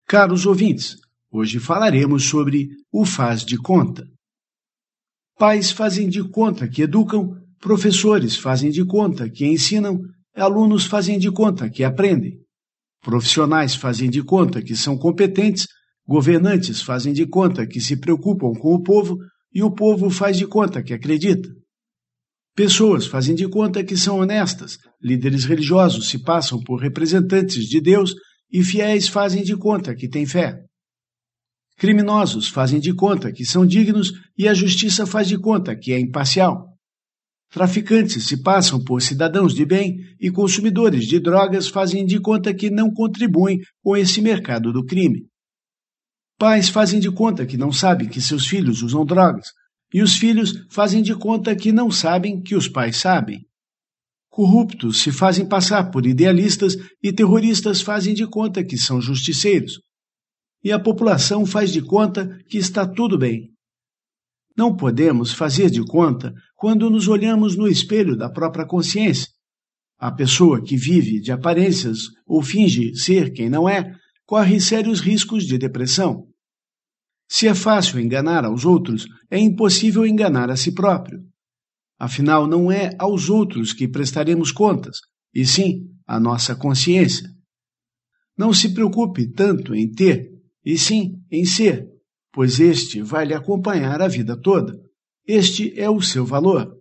Caros ouvintes, hoje falaremos sobre o faz de conta. Pais fazem de conta que educam, professores fazem de conta que ensinam, alunos fazem de conta que aprendem. Profissionais fazem de conta que são competentes, governantes fazem de conta que se preocupam com o povo e o povo faz de conta que acredita. Pessoas fazem de conta que são honestas, líderes religiosos se passam por representantes de Deus e fiéis fazem de conta que têm fé. Criminosos fazem de conta que são dignos e a justiça faz de conta que é imparcial. Traficantes se passam por cidadãos de bem e consumidores de drogas fazem de conta que não contribuem com esse mercado do crime. Pais fazem de conta que não sabem que seus filhos usam drogas e os filhos fazem de conta que não sabem que os pais sabem. Corruptos se fazem passar por idealistas e terroristas fazem de conta que são justiceiros. E a população faz de conta que está tudo bem. Não podemos fazer de conta quando nos olhamos no espelho da própria consciência. A pessoa que vive de aparências ou finge ser quem não é, corre sérios riscos de depressão. Se é fácil enganar aos outros, é impossível enganar a si próprio. Afinal, não é aos outros que prestaremos contas, e sim à nossa consciência. Não se preocupe tanto em ter, e sim em ser, pois este vai lhe acompanhar a vida toda. Este é o seu valor.